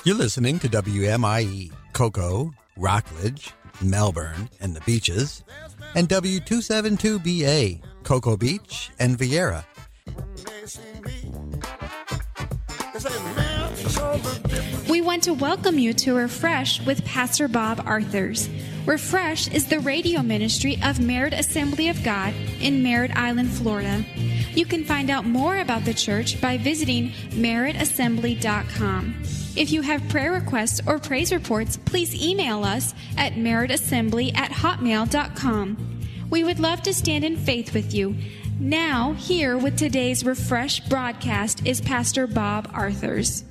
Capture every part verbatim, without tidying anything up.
You're listening to W M I E, Cocoa, Rockledge, Melbourne, and the Beaches, and W two seventy-two B A, Cocoa Beach and Vieira. We want to welcome you to Refresh with Pastor Bob Arthurs. Refresh is the radio ministry of Merritt Assembly of God in Merritt Island, Florida. You can find out more about the church by visiting merritt assembly dot com. If you have prayer requests or praise reports, please email us at merrittassembly at hotmail dot com. We would love to stand in faith with you. Now, here with today's Refresh broadcast is Pastor Bob Arthurs.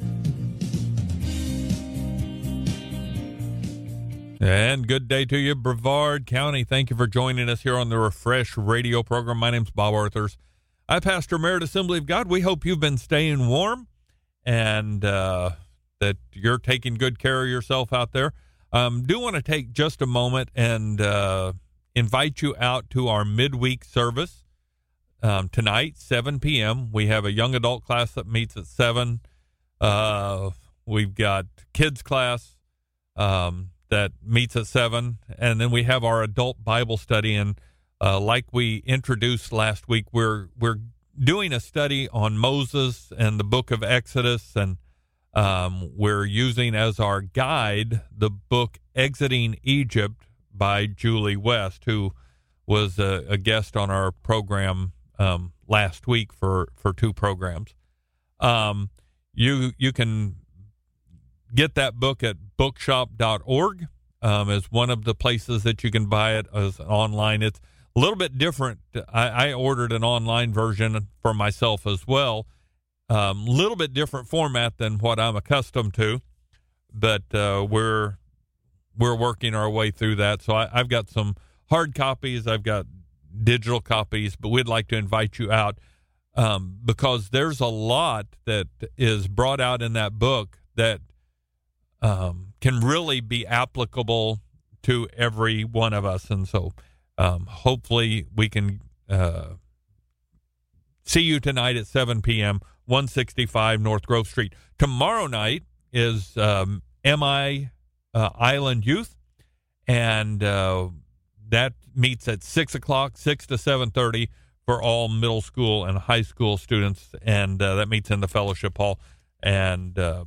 And good day to you, Brevard County. Thank you for joining us here on the Refresh radio program. My name's Bob Arthurs. I pastor Merritt Assembly of God. We hope you've been staying warm and uh, that you're taking good care of yourself out there. Um, do want to take just a moment and uh, invite you out to our midweek service um, tonight, seven p.m. We have a young adult class that meets at seven. Uh, we've got kids class um, that meets at seven, and then we have our adult Bible study. And uh, like we introduced last week, we're we're doing a study on Moses and the book of Exodus, and um, we're using as our guide the book Exiting Egypt by Julie West, who was a, a guest on our program um, last week for, for two programs. Um, you you can get that book at bookshop dot org um, as one of the places that you can buy it as online. It's a little bit different. I, I ordered an online version for myself as well. A um, little bit different format than what I'm accustomed to, but uh, we're we're working our way through that. So I, I've got some hard copies. I've got digital copies, but we'd like to invite you out um, because there's a lot that is brought out in that book that um, can really be applicable to every one of us. And so um, hopefully we can uh, see you tonight at seven p.m., one sixty-five North Grove Street. Tomorrow night is um, M I uh, Island Youth, and uh, that meets at six o'clock, six to seven thirty for all middle school and high school students, and uh, that meets in the fellowship hall. And uh,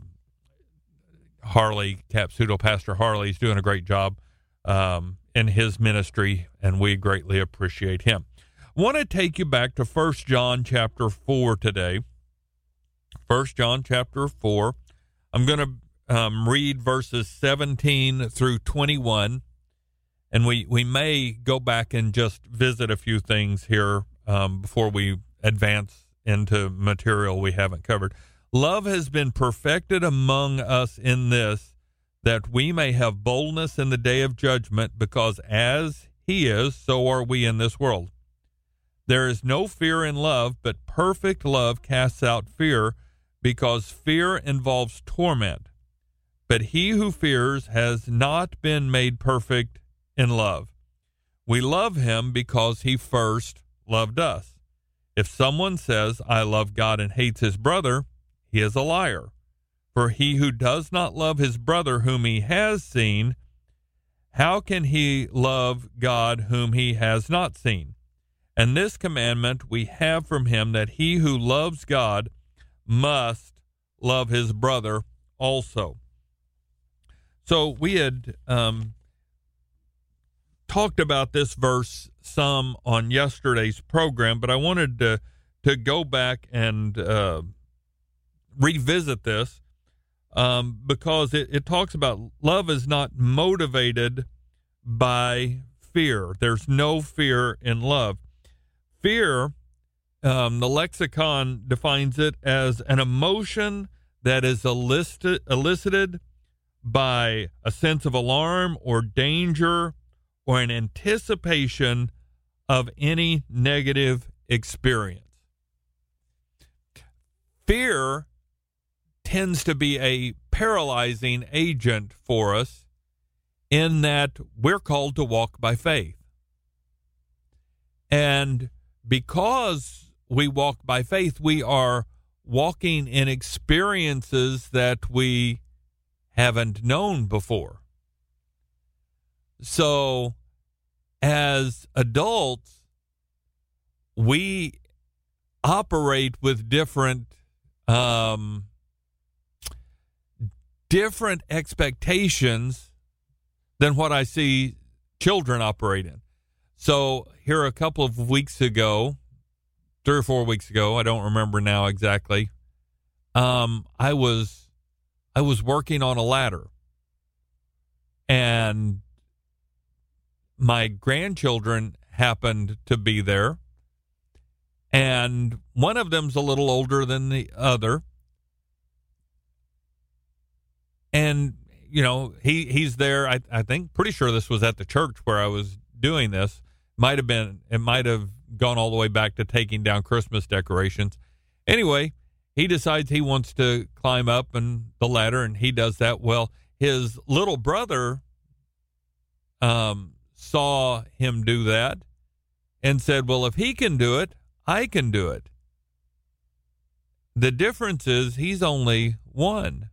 Harley Capsuto, Pastor Harley, is doing a great job um, in his ministry, and we greatly appreciate him. I want to take you back to First John chapter four today. First John chapter four. I'm going to um, read verses seventeen through twenty-one, and we, we may go back and just visit a few things here um, before we advance into material we haven't covered. Love has been perfected among us in this, that we may have boldness in the day of judgment, because as he is, so are we in this world. There is no fear in love, but perfect love casts out fear, because fear involves torment. But he who fears has not been made perfect in love. We love him because he first loved us. If someone says, I love God, and hates his brother, he is a liar. For he who does not love his brother whom he has seen, how can he love God whom he has not seen? And this commandment we have from him, that he who loves God must love his brother also. So we had um, talked about this verse some on yesterday's program, but I wanted to, to go back and uh, revisit this um, because it, it talks about love is not motivated by fear. There's no fear in love. Fear, um, the lexicon defines it as an emotion that is elicited, elicited by a sense of alarm or danger or an anticipation of any negative experience. Fear tends to be a paralyzing agent for us in that we're called to walk by faith. And because we walk by faith, we are walking in experiences that we haven't known before. So as adults, we operate with different um, different expectations than what I see children operate in. So here a couple of weeks ago, three or four weeks ago, I don't remember now exactly, um, I was I was working on a ladder, and my grandchildren happened to be there, and one of them's a little older than the other, and you know he he's there. I I think pretty sure this was at the church where I was doing this. Might have been it might have gone all the way back to taking down Christmas decorations. Anyway, he decides he wants to climb up and the ladder, and he does that. Well, his little brother um, saw him do that and said, well, if he can do it, I can do it. The difference is he's only one.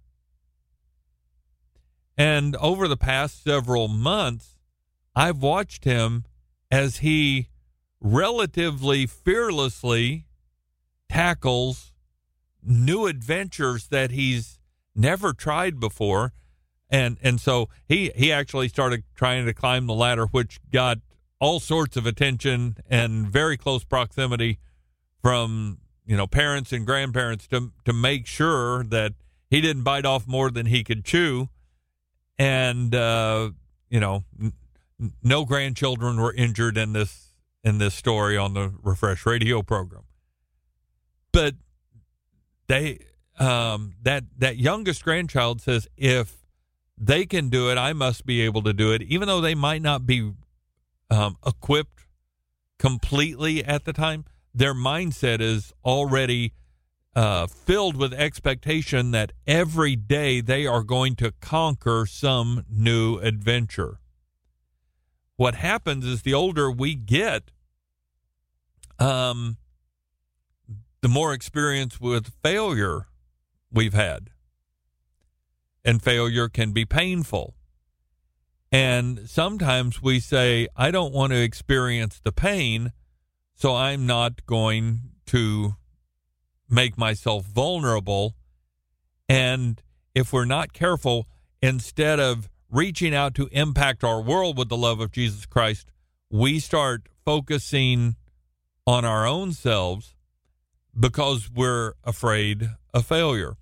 And over the past several months, I've watched him as he relatively fearlessly tackles new adventures that he's never tried before. And and so he, he actually started trying to climb the ladder, which got all sorts of attention and very close proximity from, you know, parents and grandparents to to make sure that he didn't bite off more than he could chew. And, uh, you know, n- no grandchildren were injured in this in this story on the Refresh Radio program. But they um, that that youngest grandchild says, if they can do it, I must be able to do it, even though they might not be um, equipped completely at the time. Their mindset is already uh, filled with expectation that every day they are going to conquer some new adventure. What happens is the older we get, um, the more experience with failure we've had. And failure can be painful. And sometimes we say, I don't want to experience the pain, so I'm not going to make myself vulnerable. And if we're not careful, instead of reaching out to impact our world with the love of Jesus Christ, we start focusing on our own selves because we're afraid of failure.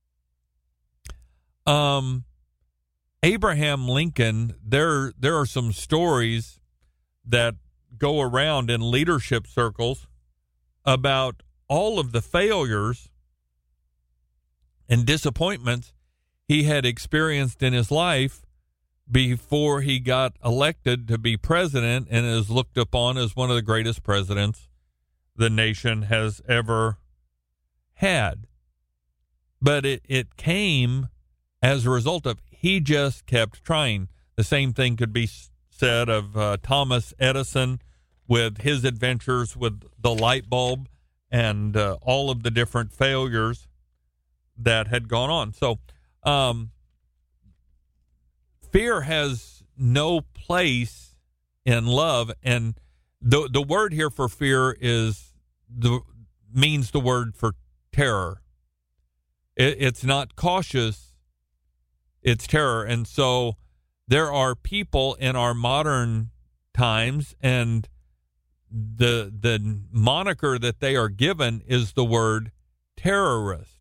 Um, Abraham Lincoln, there there are some stories that go around in leadership circles about all of the failures and disappointments he had experienced in his life before he got elected to be president, and is looked upon as one of the greatest presidents the nation has ever had. But it, it came as a result of he just kept trying. The same thing could be said of uh, Thomas Edison with his adventures with the light bulb and uh, all of the different failures that had gone on. So um, fear has no place in love, and the the word here for fear is the means the word for terror. It, it's not cautious, it's terror. And so there are people in our modern times, and the the moniker that they are given is the word terrorist,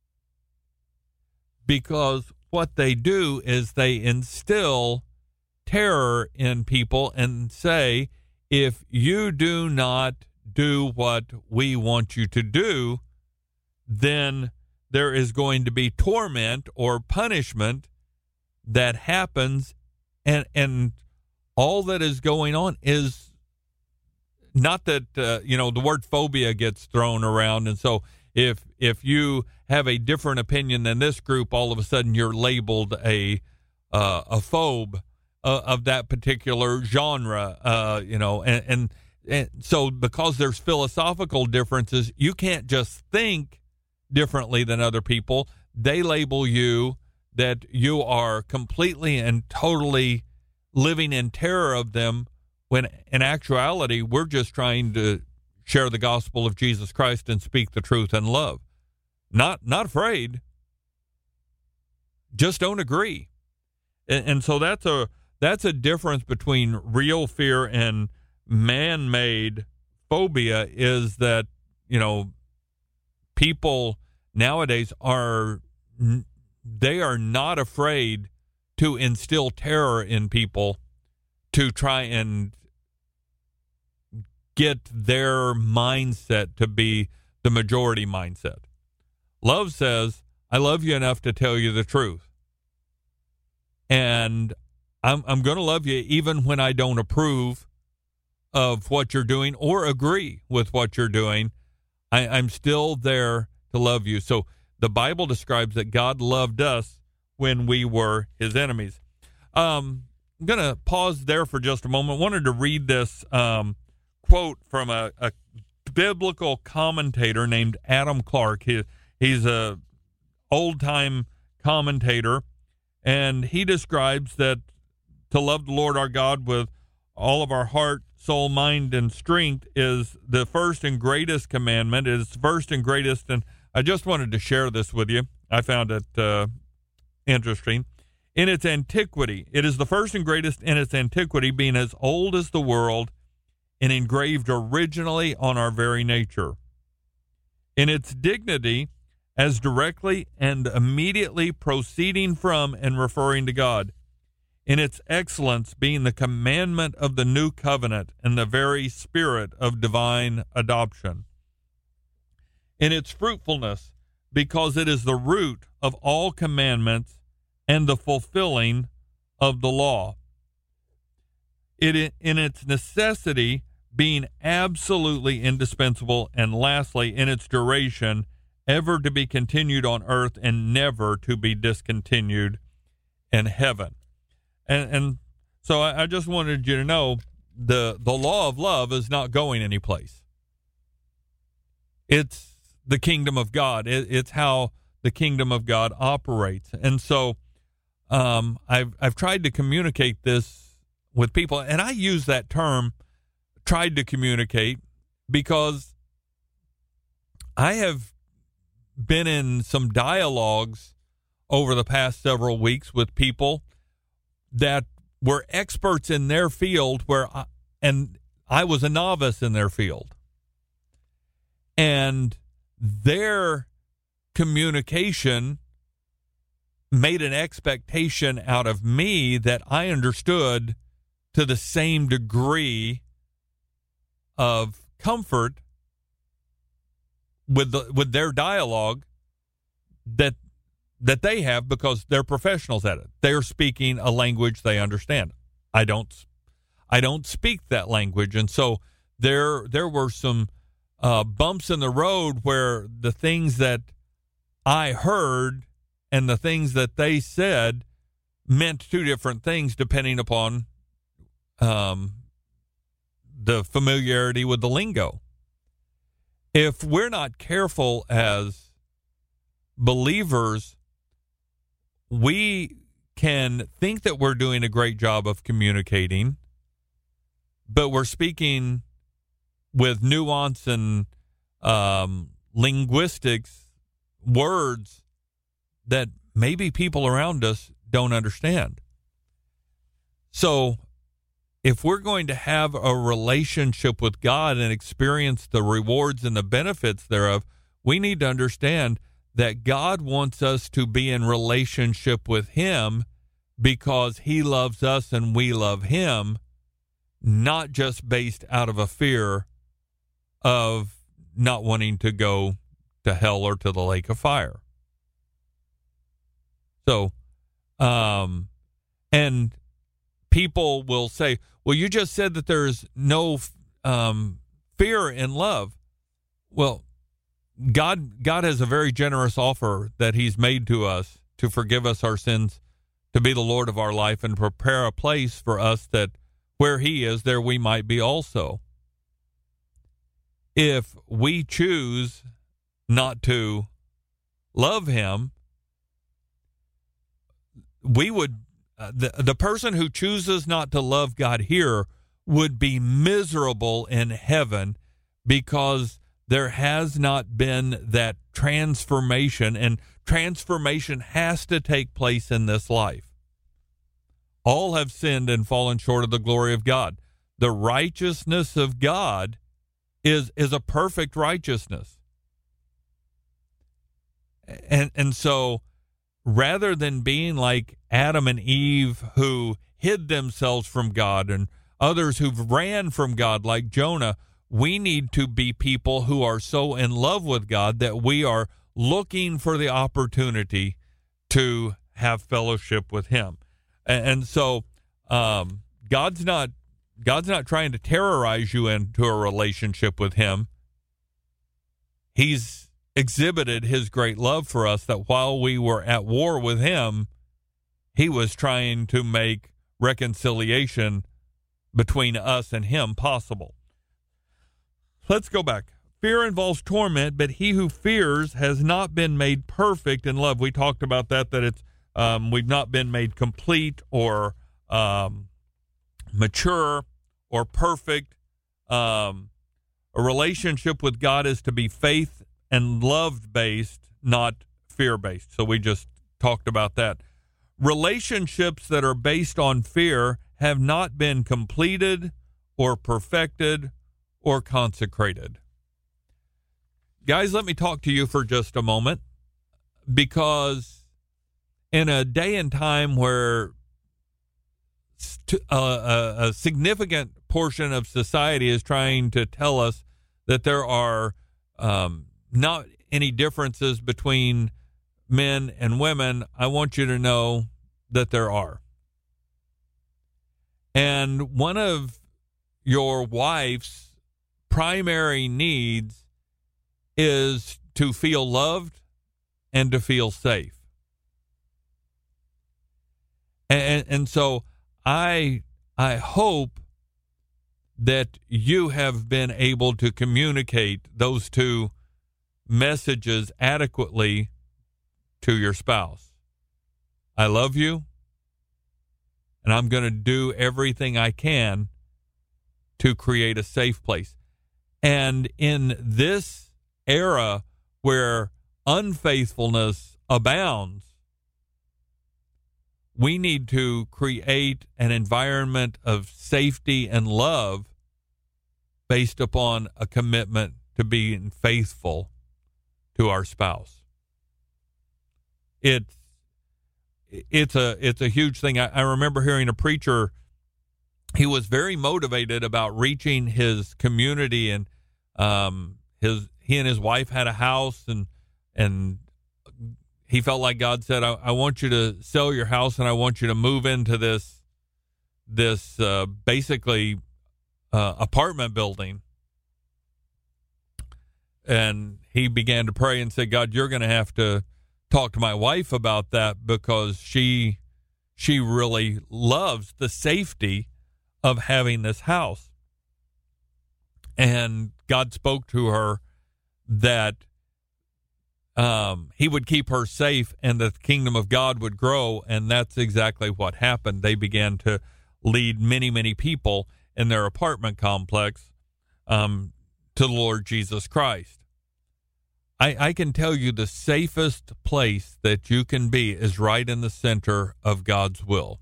because what they do is they instill terror in people and say, if you do not do what we want you to do, then there is going to be torment or punishment that happens. And and all that is going on is not that, uh, you know, the word phobia gets thrown around. And so if if you have a different opinion than this group, all of a sudden you're labeled a uh, a phobe uh, of that particular genre, uh, you know, and, and and so because there's philosophical differences, you can't just think differently than other people. They label you that you are completely and totally living in terror of them, when in actuality, we're just trying to share the gospel of Jesus Christ and speak the truth in love. Not, not afraid. Just don't agree. And, and so that's a, that's a difference between real fear and man-made phobia, is that, you know, people nowadays are, they are not afraid to instill terror in people to try and get their mindset to be the majority mindset. Love says, I love you enough to tell you the truth. And I'm, I'm going to love you even when I don't approve of what you're doing or agree with what you're doing. I, I'm still there to love you. So the Bible describes that God loved us when we were his enemies. Um, I'm going to pause there for just a moment. I wanted to read this um, quote from a, a biblical commentator named Adam Clark. He, he's a old-time commentator, and he describes that to love the Lord our God with all of our heart, soul, mind, and strength is the first and greatest commandment. It is first and greatest, and I just wanted to share this with you. I found it uh, interesting. In its antiquity, it is the first and greatest in its antiquity, being as old as the world and engraved originally on our very nature. In its dignity, as directly and immediately proceeding from and referring to God. In its excellence, being the commandment of the new covenant and the very spirit of divine adoption. In its fruitfulness, because it is the root of all commandments and the fulfilling of the law. It in its necessity, being absolutely indispensable, and lastly, in its duration, ever to be continued on earth and never to be discontinued in heaven. And and so I, I just wanted you to know the the law of love is not going anyplace. It's the kingdom of God. It, it's how the kingdom of God operates. And so um, I've I've tried to communicate this with people, and I use that term, tried to communicate, because I have been in some dialogues over the past several weeks with people that were experts in their field, where I, and I was a novice in their field. And their communication made an expectation out of me that I understood to the same degree of comfort with the, with their dialogue that that they have, because they're professionals at it. They're speaking a language they understand. I don't I don't speak that language, and so there there were some uh, bumps in the road where the things that I heard and the things that they said meant two different things depending upon um, the familiarity with the lingo. If we're not careful as believers, we can think that we're doing a great job of communicating, but we're speaking with nuance and um, linguistics, words that maybe people around us don't understand. So if we're going to have a relationship with God and experience the rewards and the benefits thereof, we need to understand that God wants us to be in relationship with him because he loves us and we love him, not just based out of a fear of not wanting to go to hell or to the lake of fire. So, um, and people will say, well, you just said that there's no um, fear in love. Well, God, God has a very generous offer that he's made to us to forgive us our sins, to be the Lord of our life, and prepare a place for us that where he is, there we might be also. If we choose not to love him, we would, uh, the, the person who chooses not to love God here would be miserable in heaven, because there has not been that transformation, and transformation has to take place in this life. All have sinned and fallen short of the glory of God. The righteousness of God is is a perfect righteousness. And and so rather than being like Adam and Eve, who hid themselves from God, and others who've ran from God like Jonah, we need to be people who are so in love with God that we are looking for the opportunity to have fellowship with him. And, and so um, God's not God's not trying to terrorize you into a relationship with him. He's exhibited his great love for us, that while we were at war with him, he was trying to make reconciliation between us and him possible. Let's go back. Fear involves torment, but he who fears has not been made perfect in love. We talked about that, that it's um, we've not been made complete or um, mature or perfect. Um, a relationship with God is to be faith and love-based, not fear-based. So we just talked about that. Relationships that are based on fear have not been completed or perfected or consecrated. Guys, let me talk to you for just a moment, because in a day and time where a, a, a significant portion of society is trying to tell us that there are um, not any differences between men and women, I want you to know that there are. And one of your wife's primary needs is to feel loved and to feel safe. And, and so I I hope that you have been able to communicate those two messages adequately to your spouse. I love you, and I'm going to do everything I can to create a safe place. And in this era where unfaithfulness abounds, we need to create an environment of safety and love based upon a commitment to being faithful to our spouse. It's it's a it's a huge thing. I, I remember hearing a preacher. He was very motivated about reaching his community, and um, his he and his wife had a house, and and he felt like God said, I, I want you to sell your house, and I want you to move into this this uh, basically uh, apartment building. And he began to pray and said, God, you're going to have to talk to my wife about that, because she she really loves the safety of having this house. And God spoke to her that um, he would keep her safe and the kingdom of God would grow. And that's exactly what happened. They began to lead many, many people in their apartment complex um, to the Lord Jesus Christ. I, I can tell you the safest place that you can be is right in the center of God's will.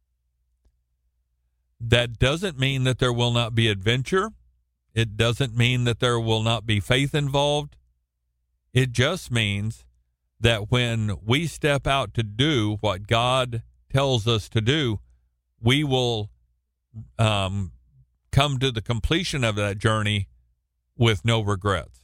That doesn't mean that there will not be adventure. It doesn't mean that there will not be faith involved. It just means that when we step out to do what God tells us to do, we will um, come to the completion of that journey with no regrets,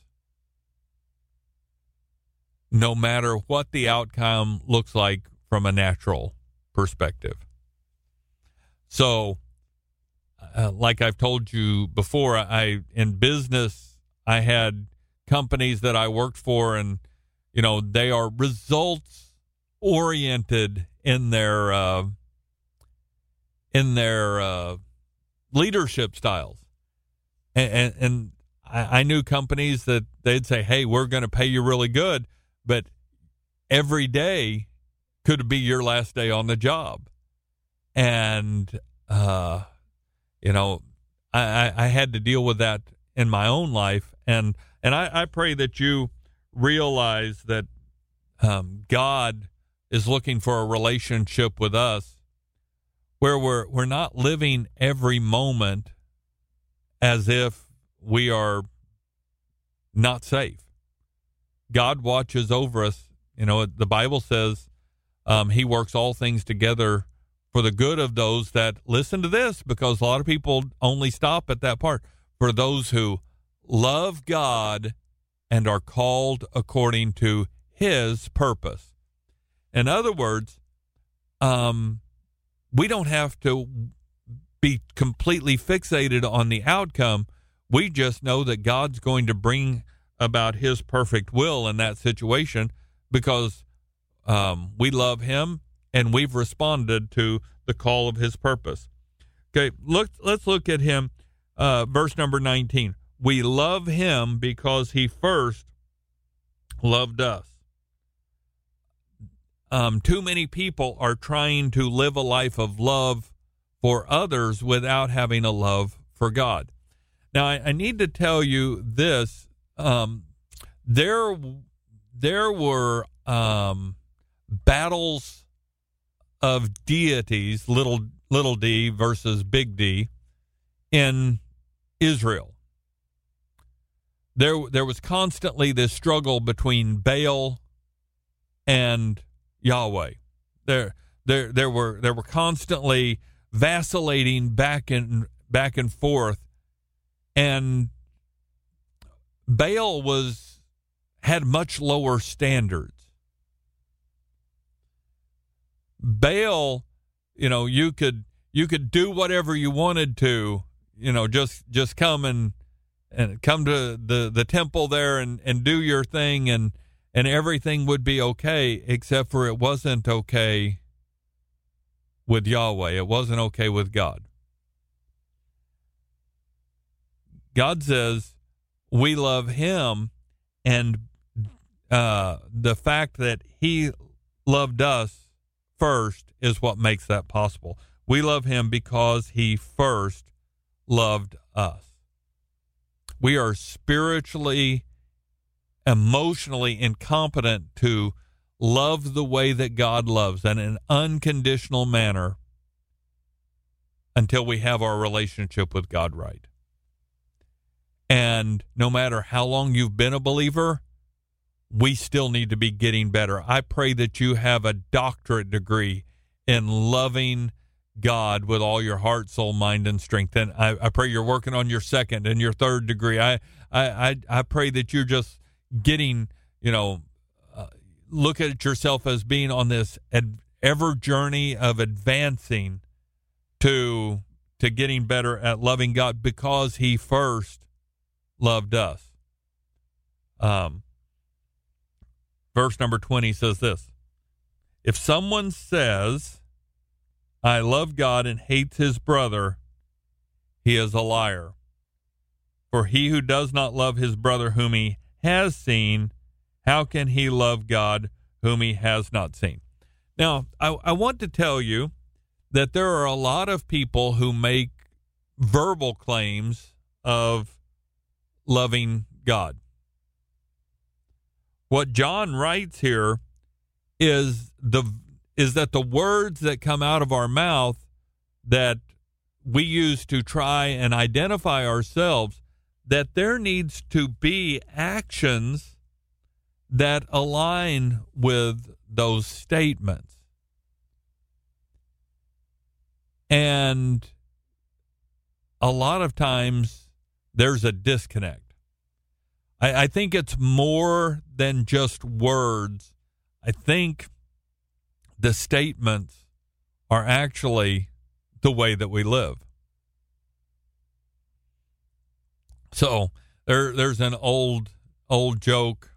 no matter what the outcome looks like from a natural perspective. So, uh, like I've told you before, I in business, I had companies that I worked for, and, you know, they are results oriented in their uh, in their uh, leadership styles, and, and, and I, I knew companies that they'd say, "Hey, we're going to pay you really good," but every day could be your last day on the job. And, uh, you know, I, I, I had to deal with that in my own life. And, and I, I pray that you realize that um, God is looking for a relationship with us where we're, we're not living every moment as if we are not safe. God watches over us. You know, the Bible says um, he works all things together for the good of those that, listen to this, because a lot of people only stop at that part, for those who love God and are called according to his purpose. In other words, um, we don't have to be completely fixated on the outcome. We just know that God's going to bring about his perfect will in that situation because um, we love him and we've responded to the call of his purpose. Okay, look. Let's look at him. Uh, verse number nineteen. We love him because he first loved us. Um, too many people are trying to live a life of love for others without having a love for God. Now, I, I need to tell you this. Um, there, there were um, battles of deities, little little d versus big D, in Israel. There, there was constantly this struggle between Baal and Yahweh. There, there, there were there were constantly vacillating back and back and forth, and Baal was had much lower standards. Baal, you know, you could you could do whatever you wanted to, you know, just just come and and come to the, the temple there and, and do your thing, and and everything would be okay, except for it wasn't okay with Yahweh. It wasn't okay with God. God says we love him, and uh, the fact that he loved us first is what makes that possible. We love him because he first loved us. We are spiritually, emotionally incompetent to love the way that God loves in an unconditional manner until we have our relationship with God right. And no matter how long you've been a believer, we still need to be getting better. I pray that you have a doctorate degree in loving God with all your heart, soul, mind, and strength. And I, I pray you're working on your second and your third degree. I I, I, I pray that you're just getting, you know, uh, look at yourself as being on this ad, ever journey of advancing to to getting better at loving God because he first loved us. Um, verse number twenty says this: if someone says, I love God and hates his brother, he is a liar. For he who does not love his brother whom he has seen, how can he love God whom he has not seen? Now, I, I want to tell you that there are a lot of people who make verbal claims of loving God. What John writes here is the is that the words that come out of our mouth that we use to try and identify ourselves, that there needs to be actions that align with those statements. And a lot of times there's a disconnect. I, I think it's more than just words. I think the statements are actually the way that we live. So there, there's an old, old joke,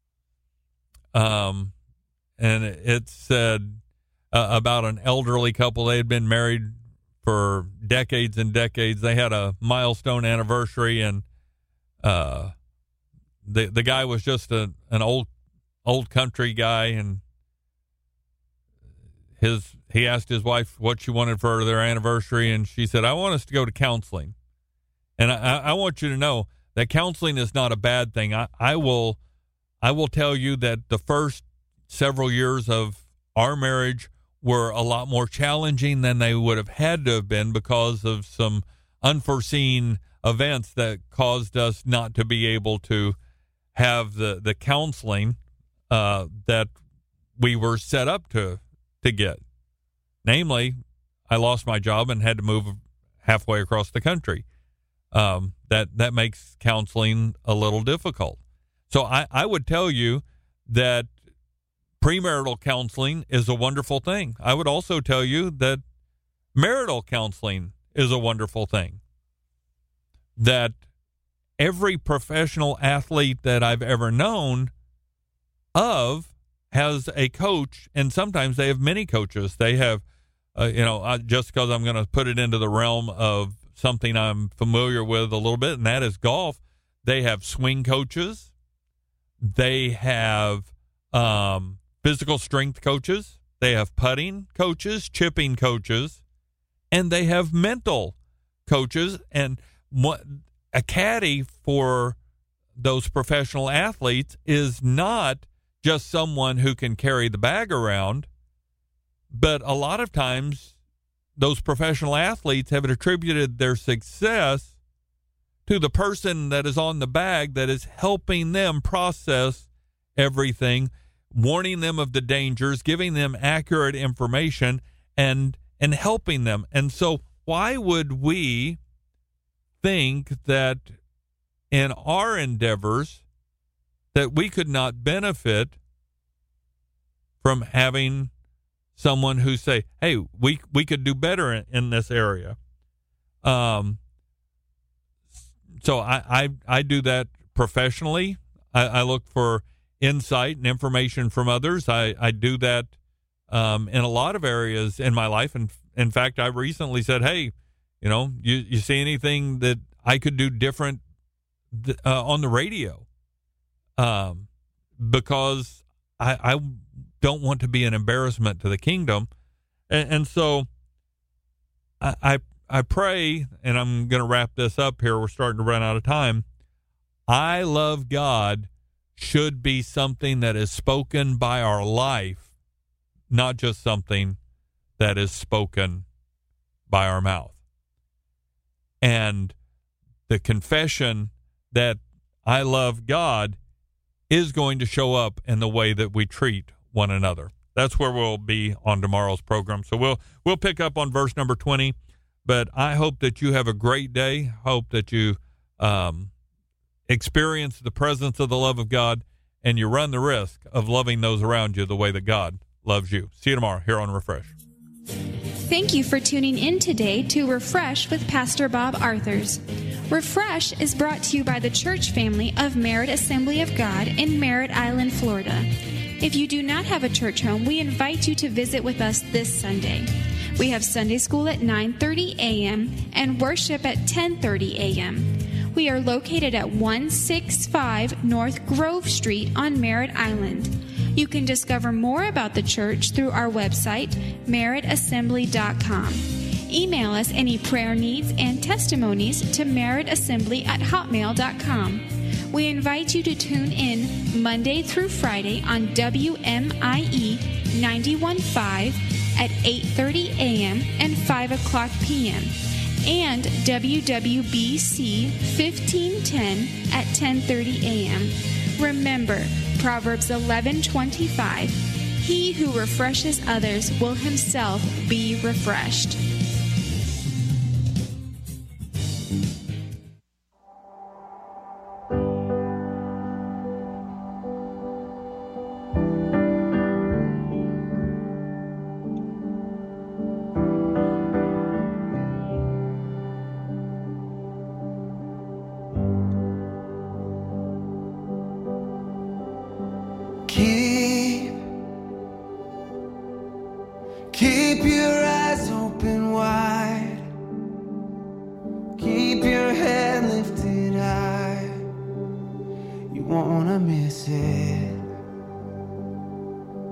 um, and it said uh, about an elderly couple. They had been married for decades and decades. They had a milestone anniversary, and uh, the the guy was just a, an old, old country guy, and his he asked his wife what she wanted for their anniversary, and she said, I want us to go to counseling. And I, I want you to know that counseling is not a bad thing. I, I will I will tell you that the first several years of our marriage were a lot more challenging than they would have had to have been because of some unforeseen events that caused us not to be able to have the, the counseling uh, that we were set up to to get. Namely, I lost my job and had to move halfway across the country. Um, that, that makes counseling a little difficult. So I, I would tell you that premarital counseling is a wonderful thing. I would also tell you that marital counseling is a wonderful thing. That every professional athlete that I've ever known of has a coach, and sometimes they have many coaches. They have, uh, you know, uh, just because I'm going to put it into the realm of something I'm familiar with a little bit, and that is golf. They have swing coaches. They have um, physical strength coaches. They have putting coaches, chipping coaches, and they have mental coaches. And what a caddy for those professional athletes is not just someone who can carry the bag around, but a lot of times those professional athletes have attributed their success to the person that is on the bag that is helping them process everything, warning them of the dangers, giving them accurate information, and and helping them. And so why would we think that in our endeavors that we could not benefit from having someone who say, hey, we we could do better in, in this area? Um, so I, I, I do that professionally. I, I look for insight and information from others. I, I do that um, in a lot of areas in my life. And in fact, I recently said, hey, you know, you, you see anything that I could do different th- uh, on the radio? Um, because I, I don't want to be an embarrassment to the kingdom. And, and so I, I, I pray, and I'm going to wrap this up here. We're starting to run out of time. I love God should be something that is spoken by our life, not just something that is spoken by our mouth. And the confession that I love God is going to show up in the way that we treat one another. That's where we'll be on tomorrow's program. So we'll we'll pick up on verse number twenty. But I hope that you have a great day. Hope that you um, experience the presence of the love of God, and you run the risk of loving those around you the way that God loves you. See you tomorrow here on Refresh. Thank you for tuning in today to Refresh with Pastor Bob Arthurs. Refresh is brought to you by the church family of Merritt Assembly of God in Merritt Island, Florida. If you do not have a church home, we invite you to visit with us this Sunday. We have Sunday school at nine thirty a.m. and worship at ten thirty a.m. We are located at one sixty-five North Grove Street on Merritt Island. You can discover more about the church through our website, merritt assembly dot com. Email us any prayer needs and testimonies to merrittassembly at hotmail dot com. We invite you to tune in Monday through Friday on W M I E ninety-one point five at eight thirty a.m. and five o'clock p.m. and W W B C fifteen ten at ten thirty a.m. Remember, Proverbs eleven twenty-five, he who refreshes others will himself be refreshed. Keep your eyes open wide. Keep your head lifted high. You won't wanna miss it.